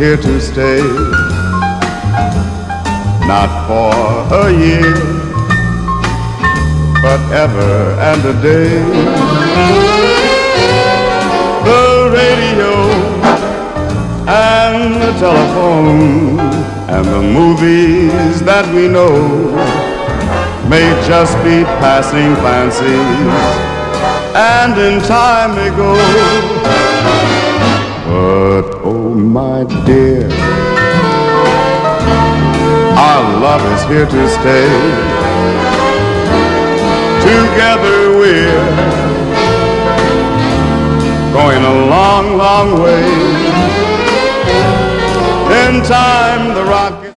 here to stay. Not for a year, but ever and a day. The radio and the telephone and the movies that we know may just be passing fancies, and in time they go. But oh my dear, our love is here to stay. Together we're going a long, long way. In time the rocket